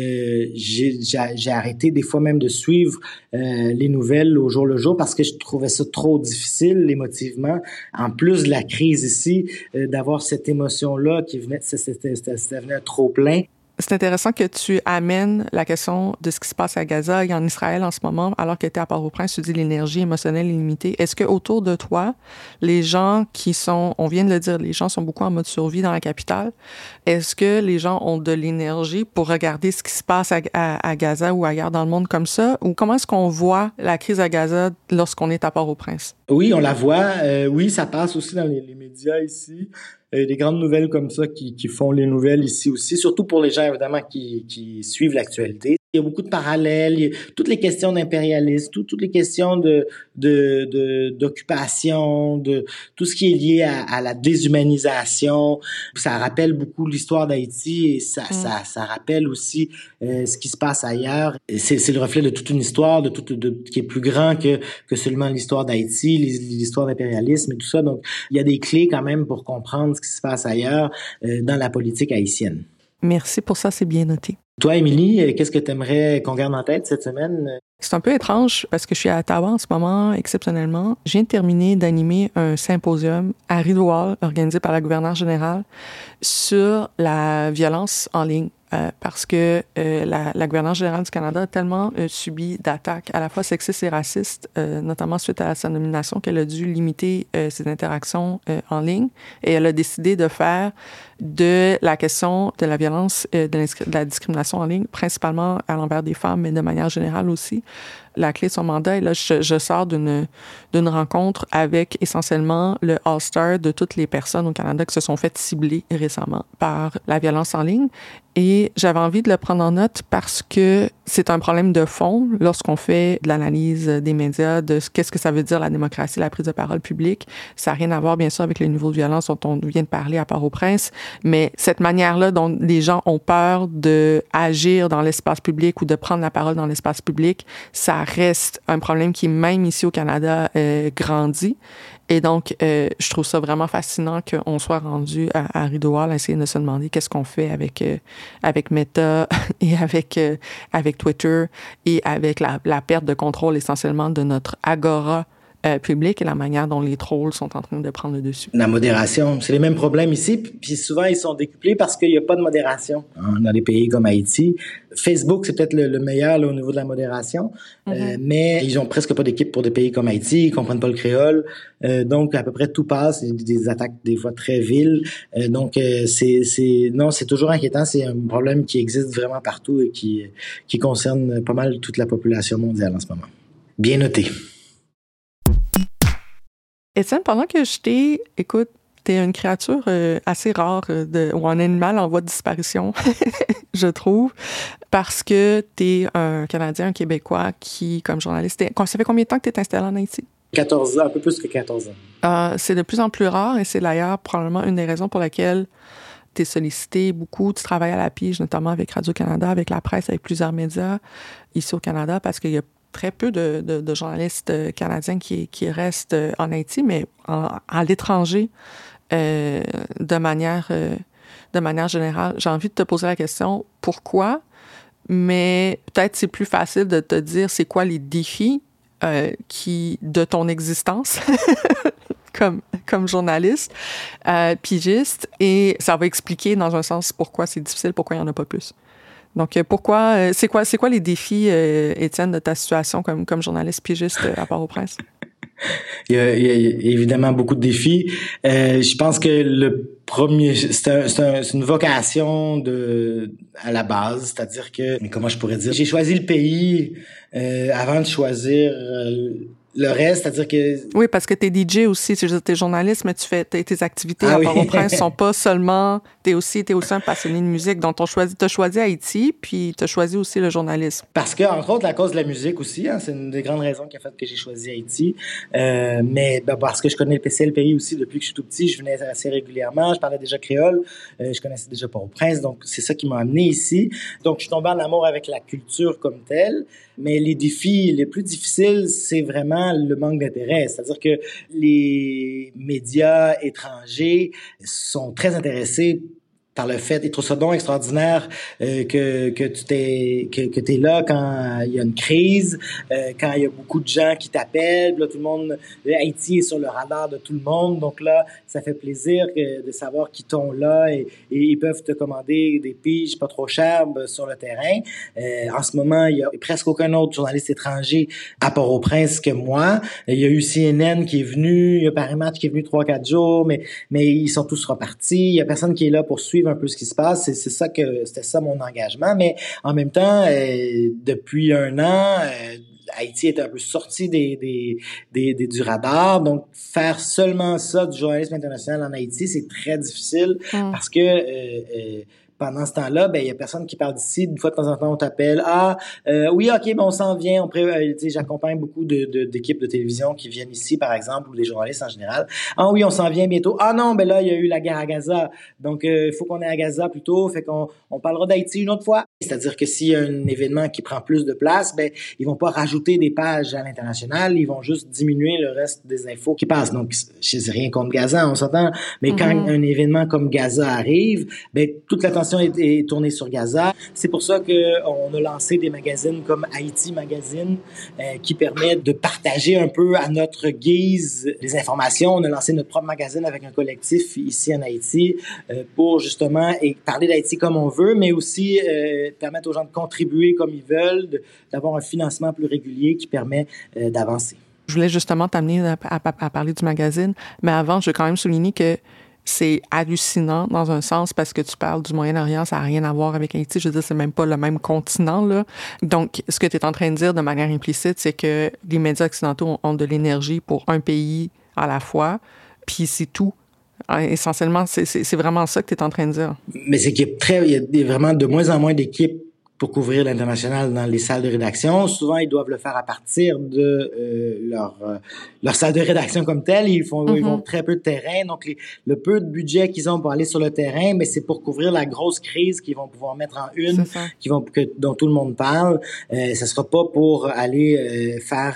j'ai arrêté des fois même de suivre les nouvelles au jour le jour parce que je trouvais ça trop difficile émotivement. En plus de la crise ici, d'avoir cette émotion-là qui venait, ça venait trop plein. C'est intéressant que tu amènes la question de ce qui se passe à Gaza et en Israël en ce moment, alors que tu es à Port-au-Prince, tu dis l'énergie émotionnelle est limitée. Est-ce que autour de toi, les gens qui sont, on vient de le dire, les gens sont beaucoup en mode survie dans la capitale. Est-ce que les gens ont de l'énergie pour regarder ce qui se passe à Gaza ou ailleurs dans le monde comme ça? Ou comment est-ce qu'on voit la crise à Gaza lorsqu'on est à Port-au-Prince? Oui, on la voit. Oui, ça passe aussi dans les médias ici. Des grandes nouvelles comme ça qui font les nouvelles ici aussi, surtout pour les gens évidemment qui suivent l'actualité. Il y a beaucoup de parallèles, toutes les questions d'impérialisme, toutes les questions d'occupation, de tout ce qui est lié à la déshumanisation. Ça rappelle beaucoup l'histoire d'Haïti et ça rappelle aussi ce qui se passe ailleurs. C'est le reflet de toute une histoire, qui est plus grand que seulement l'histoire d'Haïti, l'histoire d'impérialisme et tout ça. Donc, il y a des clés quand même pour comprendre ce qui se passe ailleurs dans la politique haïtienne. Merci pour ça, c'est bien noté. Toi, Émilie, qu'est-ce que tu aimerais qu'on garde en tête cette semaine? C'est un peu étrange parce que je suis à Ottawa en ce moment, exceptionnellement. Je viens de terminer d'animer un symposium à Rideau Hall, organisé par la gouverneure générale, sur la violence en ligne. Parce que la gouverneure générale du Canada a tellement subi d'attaques à la fois sexistes et racistes, notamment suite à sa nomination, qu'elle a dû limiter ses interactions en ligne. Et elle a décidé de faire de la question de la violence, de la discrimination en ligne, principalement à l'envers des femmes, mais de manière générale aussi, la clé de son mandat. Et là, je sors d'une rencontre avec essentiellement le All-Star de toutes les personnes au Canada qui se sont faites cibler récemment par la violence en ligne. Et j'avais envie de le prendre en note parce que c'est un problème de fond lorsqu'on fait de l'analyse des médias, de qu'est-ce que ça veut dire la démocratie, la prise de parole publique. Ça n'a rien à voir, bien sûr, avec le niveau de violence dont on vient de parler à Port-au-Prince, mais cette manière-là dont les gens ont peur d'agir dans l'espace public ou de prendre la parole dans l'espace public, ça reste un problème qui, même ici au Canada, grandit. Et donc, je trouve ça vraiment fascinant qu'on soit rendu à Rideau Hall à essayer de se demander qu'est-ce qu'on fait avec Meta et avec Twitter et avec la perte de contrôle essentiellement de notre agora public et la manière dont les trolls sont en train de prendre le dessus. La modération, c'est les mêmes problèmes ici, puis souvent ils sont décuplés parce qu'il n'y a pas de modération dans des pays comme Haïti. Facebook, c'est peut-être le meilleur là, au niveau de la modération, mais ils ont presque pas d'équipe pour des pays comme Haïti, ils comprennent pas le créole, donc à peu près tout passe, des attaques des fois très viles, donc c'est toujours inquiétant, c'est un problème qui existe vraiment partout et qui concerne pas mal toute la population mondiale en ce moment. Bien noté. Étienne, pendant que t'es t'es une créature assez rare ou un animal en voie de disparition, je trouve, parce que t'es un Canadien, un Québécois qui, comme journaliste, ça fait combien de temps que t'es installé en Haïti? 14 ans, un peu plus que 14 ans. C'est de plus en plus rare et c'est d'ailleurs probablement une des raisons pour laquelle t'es sollicité beaucoup. Tu travailles à la pige, notamment avec Radio-Canada, avec la presse, avec plusieurs médias ici au Canada, parce qu'il y a très peu de journalistes canadiens qui restent en Haïti, mais à l'étranger de manière générale. J'ai envie de te poser la question, pourquoi? Mais peut-être c'est plus facile de te dire c'est quoi les défis de ton existence comme journaliste, pigiste, et ça va expliquer dans un sens pourquoi c'est difficile, pourquoi il n'y en a pas plus. Donc, c'est quoi les défis, Étienne, de ta situation comme journaliste pigiste à Port-au-Prince? Il y a évidemment beaucoup de défis. Je pense que le premier, c'est une vocation à la base, c'est-à-dire que, mais comment je pourrais dire, j'ai choisi le pays avant de choisir le reste, c'est-à-dire que... Oui, parce que t'es DJ aussi, t'es journaliste, mais tu fais tes activités à Port-au-Prince sont pas seulement... T'es aussi un passionné de musique, donc t'as choisi Haïti, puis t'as choisi aussi le journalisme. Parce que, entre autres, à cause de la musique aussi, c'est une des grandes raisons qui a fait que j'ai choisi Haïti, mais parce que je connais le pays aussi depuis que je suis tout petit, je venais assez régulièrement, je parlais déjà créole, je connaissais déjà Port-au-Prince, donc c'est ça qui m'a amené ici. Donc, je suis tombé en amour avec la culture comme telle, mais les défis les plus difficiles, c'est vraiment le manque d'intérêt. C'est-à-dire que les médias étrangers sont très intéressés par le fait, ils trouvent ça donc extraordinaire que t'es là quand il y a une crise, quand il y a beaucoup de gens qui t'appellent, là tout le monde, Haïti est sur le radar de tout le monde, donc là ça fait plaisir de savoir qu'ils t'ont là et ils peuvent te commander des piges pas trop chères sur le terrain. En ce moment, il y a presque aucun autre journaliste étranger à Port-au-Prince que moi. Il y a eu CNN qui est venu, il y a Paris Match qui est venu 3-4 jours, mais ils sont tous repartis. Il y a personne qui est là pour suivre un peu ce qui se passe. C'était ça mon engagement. Mais en même temps, depuis un an, Haïti est un peu sorti du radar. Donc, faire seulement ça du journalisme international en Haïti, c'est très difficile parce que pendant ce temps-là, il y a personne qui parle d'ici. Une fois de temps en temps, on t'appelle. Oui, OK, on s'en vient. J'accompagne beaucoup d'équipes de télévision qui viennent ici, par exemple, ou des journalistes en général. Ah oui, on s'en vient bientôt. Ah non, là, il y a eu la guerre à Gaza. Donc, il faut qu'on ait à Gaza plus tôt. Fait qu'on parlera d'Haïti une autre fois. C'est-à-dire que s'il y a un événement qui prend plus de place, ils vont pas rajouter des pages à l'international. Ils vont juste diminuer le reste des infos qui passent. Donc, je sais rien contre Gaza, on s'entend. Mais quand un événement comme Gaza arrive, toute l'attention est tournée sur Gaza. C'est pour ça qu'on a lancé des magazines comme Haïti Magazine qui permet de partager un peu à notre guise les informations. On a lancé notre propre magazine avec un collectif ici en Haïti pour justement parler d'Haïti comme on veut, mais aussi permettre aux gens de contribuer comme ils veulent, d'avoir un financement plus régulier qui permet d'avancer. Je voulais justement t'amener à parler du magazine, mais avant, je veux quand même souligner que c'est hallucinant dans un sens parce que tu parles du Moyen-Orient, ça n'a rien à voir avec Haïti. Je veux dire, c'est même pas le même continent, là. Donc, ce que tu es en train de dire de manière implicite, c'est que les médias occidentaux ont de l'énergie pour un pays à la fois, puis c'est tout. Essentiellement, c'est vraiment ça que tu es en train de dire. Mais c'est qu'il y a vraiment de moins en moins d'équipes pour couvrir l'international dans les salles de rédaction. Souvent, ils doivent le faire à partir de leur salle de rédaction comme telle. Ils vont très peu de terrain. Donc, le peu de budget qu'ils ont pour aller sur le terrain, mais c'est pour couvrir la grosse crise qu'ils vont pouvoir mettre en une, dont tout le monde parle. Ça sera pas pour aller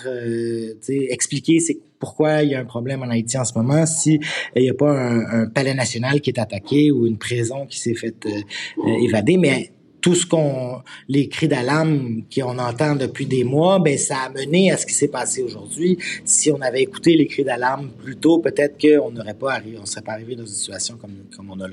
expliquer pourquoi il y a un problème en Haïti en ce moment si il y a pas un palais national qui est attaqué ou une prison qui s'est fait évader. Mais tout les cris d'alarme qu'on entend depuis des mois, ça a mené à ce qui s'est passé aujourd'hui. Si on avait écouté les cris d'alarme plus tôt, peut-être qu'on serait pas arrivé dans une situation comme on a là.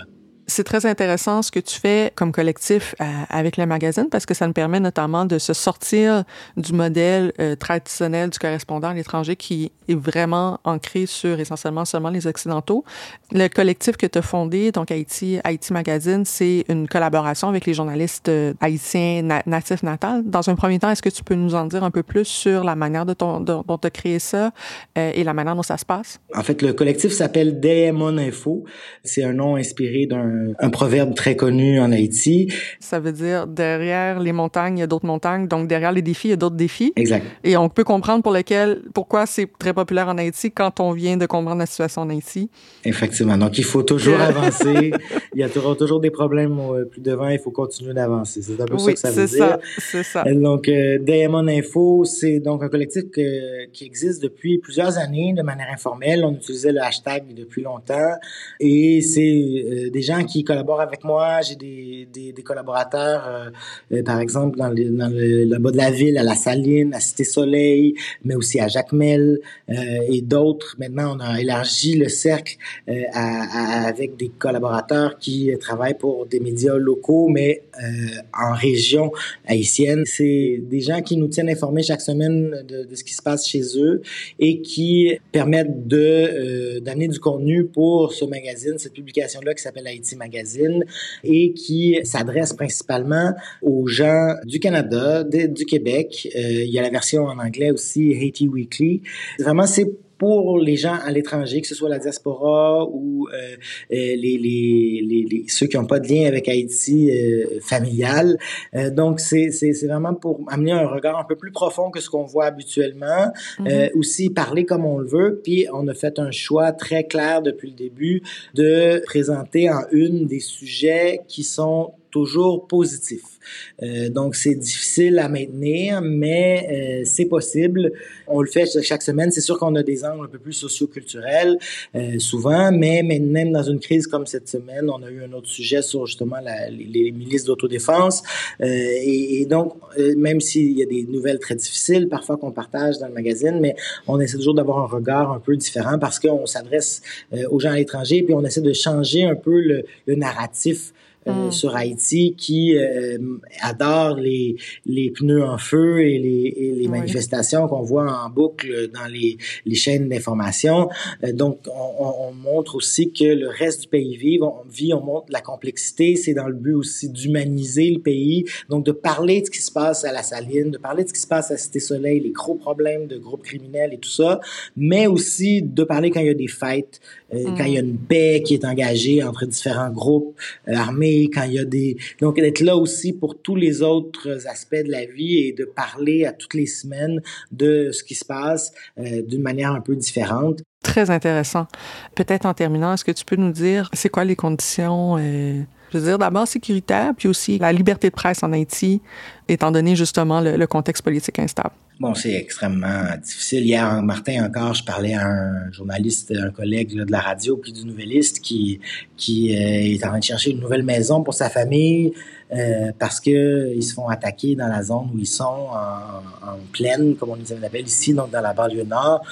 C'est très intéressant ce que tu fais comme collectif avec le magazine parce que ça nous permet notamment de se sortir du modèle traditionnel du correspondant à l'étranger qui est vraiment ancré sur essentiellement seulement les Occidentaux. Le collectif que tu as fondé, donc Haïti Magazine, c'est une collaboration avec les journalistes haïtiens natifs natals. Dans un premier temps, est-ce que tu peux nous en dire un peu plus sur la manière dont tu as créé ça et la manière dont ça se passe? En fait, le collectif s'appelle Daemon Info. C'est un nom inspiré d'un proverbe très connu en Haïti. Ça veut dire derrière les montagnes, il y a d'autres montagnes. Donc, derrière les défis, il y a d'autres défis. Exact. Et on peut comprendre pourquoi c'est très populaire en Haïti quand on vient de comprendre la situation en Haïti. Effectivement. Donc, il faut toujours avancer. Il y a toujours des problèmes plus devant. Il faut continuer d'avancer. C'est un peu ça que ça veut dire. C'est ça. Donc, Daemon Info, c'est donc un collectif qui existe depuis plusieurs années de manière informelle. On utilisait le hashtag depuis longtemps. Et c'est des gens qui collaborent avec moi. J'ai des collaborateurs, par exemple, dans le bas de la ville, à La Saline, à Cité-Soleil, mais aussi à Jacmel et d'autres. Maintenant, on a élargi le cercle avec des collaborateurs qui travaillent pour des médias locaux, mais en région haïtienne. C'est des gens qui nous tiennent informés chaque semaine de ce qui se passe chez eux et qui permettent d'amener du contenu pour ce magazine, cette publication-là qui s'appelle Haïti Magazine et qui s'adresse principalement aux gens du Canada, du Québec. Il y a la version en anglais aussi, Haiti Weekly. Vraiment, c'est pour les gens à l'étranger, que ce soit la diaspora ou ceux qui n'ont pas de lien avec Haïti familial. Donc, c'est vraiment pour amener un regard un peu plus profond que ce qu'on voit habituellement. Aussi parler comme on le veut. Puis, on a fait un choix très clair depuis le début de présenter en une des sujets qui sont toujours positif. Donc, c'est difficile à maintenir, mais c'est possible. On le fait chaque semaine. C'est sûr qu'on a des angles un peu plus socio-culturels souvent, mais même dans une crise comme cette semaine, on a eu un autre sujet sur justement les milices d'autodéfense. Et donc, même s'il y a des nouvelles très difficiles, parfois qu'on partage dans le magazine, mais on essaie toujours d'avoir un regard un peu différent parce qu'on s'adresse aux gens à l'étranger, puis on essaie de changer un peu le narratif sur Haïti qui adore les pneus en feu et les manifestations qu'on voit en boucle dans les chaînes d'information. Donc, on montre aussi que le reste du pays on montre la complexité. C'est dans le but aussi d'humaniser le pays. Donc, de parler de ce qui se passe à La Saline, de parler de ce qui se passe à Cité-Soleil, les gros problèmes de groupes criminels et tout ça, mais aussi de parler quand il y a des fêtes, quand il y a une paix qui est engagée entre différents groupes armés, quand il y a donc d'être là aussi pour tous les autres aspects de la vie et de parler à toutes les semaines de ce qui se passe d'une manière un peu différente. Très intéressant. Peut-être en terminant, est-ce que tu peux nous dire c'est quoi les conditions, je veux dire d'abord sécuritaires, puis aussi la liberté de presse en Haïti, étant donné justement le contexte politique instable? Bon, c'est extrêmement difficile. Hier, Martin, encore, je parlais à un journaliste, un collègue là, de la radio, puis du Nouvelliste, qui est en train de chercher une nouvelle maison pour sa famille parce que ils se font attaquer dans la zone où ils sont, en plaine, comme on les appelle ici, donc dans la banlieue nord.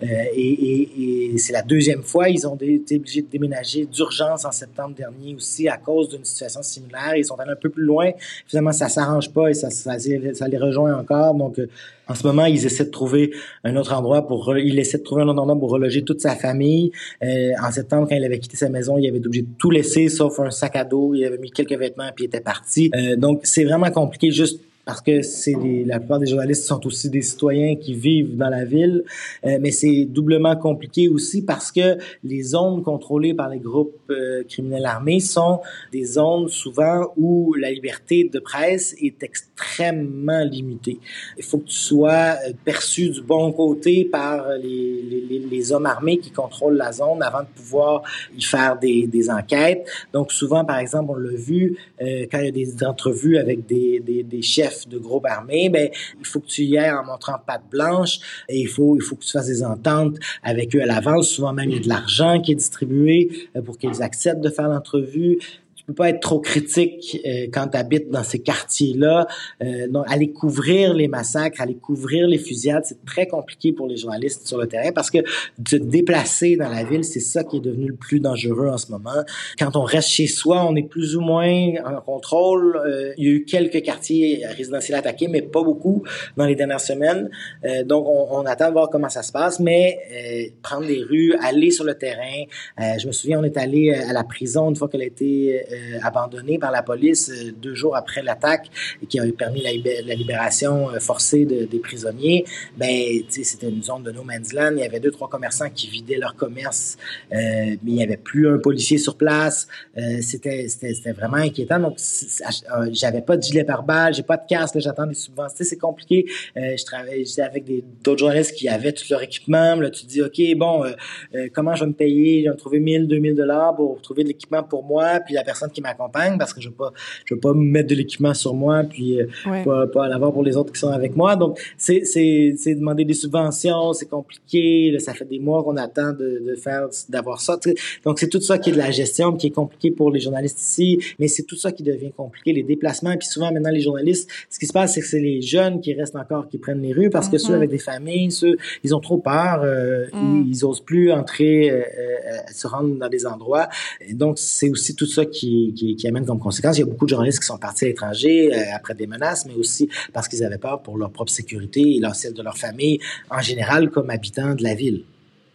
Et c'est la deuxième fois. Ils ont été obligés de déménager d'urgence en septembre dernier aussi à cause d'une situation similaire. Ils sont allés un peu plus loin. Finalement, ça s'arrange pas et ça les rejoint encore. Donc, en ce moment, ils essaient de trouver un autre endroit pour reloger toute sa famille. En septembre, quand il avait quitté sa maison, il avait été obligé de tout laisser, sauf un sac à dos. Il avait mis quelques vêtements puis il était parti. Donc, c'est vraiment compliqué juste parce que la plupart des journalistes sont aussi des citoyens qui vivent dans la ville, mais c'est doublement compliqué aussi parce que les zones contrôlées par les groupes criminels armés sont des zones souvent où la liberté de presse est extrêmement limitée. Il faut que tu sois perçu du bon côté par les hommes armés qui contrôlent la zone avant de pouvoir y faire des enquêtes. Donc souvent, par exemple, on l'a vu, quand il y a des entrevues avec des chefs de groupes armés, ben il faut que tu y ailles en montrant patte blanche et il faut que tu fasses des ententes avec eux à l'avance. Souvent même, il y a de l'argent qui est distribué pour qu'ils acceptent de faire l'entrevue. peux pas être trop critique quand tu habites dans ces quartiers-là. Donc, aller couvrir les massacres, aller couvrir les fusillades, c'est très compliqué pour les journalistes sur le terrain parce que de se déplacer dans la ville, c'est ça qui est devenu le plus dangereux en ce moment. Quand on reste chez soi, on est plus ou moins en contrôle. Il y a eu quelques quartiers résidentiels attaqués, mais pas beaucoup dans les dernières semaines. Donc, on attend de voir comment ça se passe, mais prendre les rues, aller sur le terrain. Je me souviens, on est allé à la prison une fois qu'elle a été abandonnée par la police 2 jours après l'attaque qui a permis la libération forcée des prisonniers. C'était une zone de no man's land. Il y avait 2-3 commerçants qui vidaient leur commerce, mais il n'y avait plus un policier sur place. C'était vraiment inquiétant. Donc, j'avais pas de gilet pare-balles, j'ai pas de casque, là, j'attends des subventions. C'est compliqué. J'étais avec d'autres journalistes qui avaient tout leur équipement. Là, tu te dis, OK, bon, comment je vais me payer? Je vais me trouver $1,000-$2,000 pour trouver de l'équipement pour moi, puis la personne qui m'accompagne, parce que je veux pas mettre de l'équipement sur moi, puis pas l'avoir pour les autres qui sont avec moi. Donc, c'est demander des subventions, c'est compliqué. Là, ça fait des mois qu'on attend d'avoir ça. T'sais. Donc, c'est tout ça qui est de la gestion, qui est compliqué pour les journalistes ici, mais c'est tout ça qui devient compliqué, les déplacements. Puis souvent, maintenant, les journalistes, ce qui se passe, c'est que c'est les jeunes qui restent encore, qui prennent les rues, parce que ceux avec des familles, ils ont trop peur, ils osent plus entrer, se rendre dans des endroits. Et donc, c'est aussi tout ça qui amène comme conséquence. Il y a beaucoup de journalistes qui sont partis à l'étranger après des menaces, mais aussi parce qu'ils avaient peur pour leur propre sécurité et celle de leur famille, en général, comme habitants de la ville.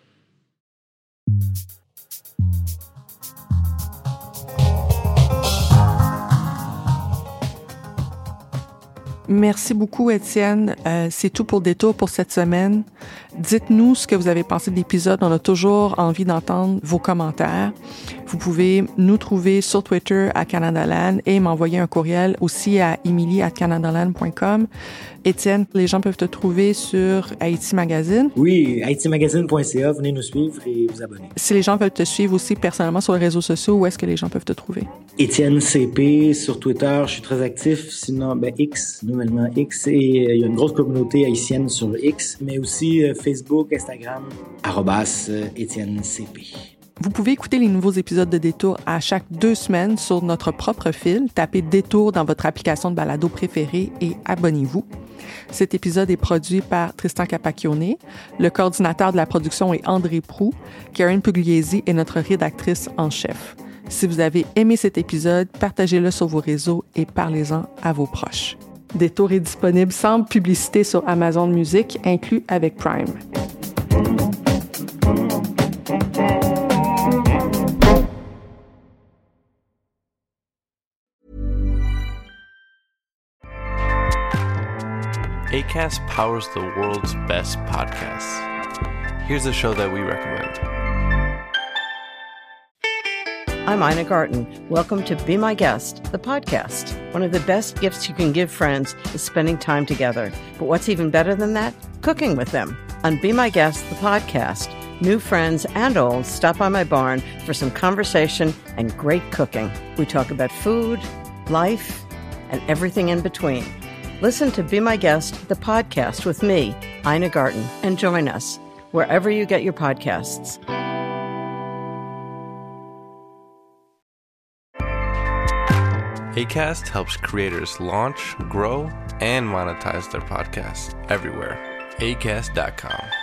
Merci beaucoup, Étienne. C'est tout pour Détour pour cette semaine. Dites-nous ce que vous avez pensé de l'épisode. On a toujours envie d'entendre vos commentaires. Vous pouvez nous trouver sur Twitter à Canadaland et m'envoyer un courriel aussi à emily@canadaland.com. Étienne, les gens peuvent te trouver sur Haïti Magazine. Oui, haitimagazine.ca. Venez nous suivre et vous abonner. Si les gens veulent te suivre aussi personnellement sur les réseaux sociaux, où est-ce que les gens peuvent te trouver? Étienne CP sur Twitter. Je suis très actif. Sinon, X, nouvellement X. Et il y a une grosse communauté haïtienne sur X, mais aussi Facebook, Instagram, @Étienne CP. Vous pouvez écouter les nouveaux épisodes de Détour à chaque 2 semaines sur notre propre fil. Tapez Détour dans votre application de balado préférée et abonnez-vous. Cet épisode est produit par Tristan Capacchione. Le coordinateur de la production est André Proulx. Karen Pugliese est notre rédactrice en chef. Si vous avez aimé cet épisode, partagez-le sur vos réseaux et parlez-en à vos proches. Détour est disponible sans publicité sur Amazon Music, inclus avec Prime. Acast powers the world's best podcasts. Here's a show that we recommend. I'm Ina Garten. Welcome to Be My Guest, the podcast. One of the best gifts you can give friends is spending time together. But what's even better than that? Cooking with them. On Be My Guest, the podcast, new friends and old stop by my barn for some conversation and great cooking. We talk about food, life, and everything in between. Listen to Be My Guest, the podcast with me, Ina Garten, and join us wherever you get your podcasts. Acast helps creators launch, grow, and monetize their podcasts everywhere. Acast.com.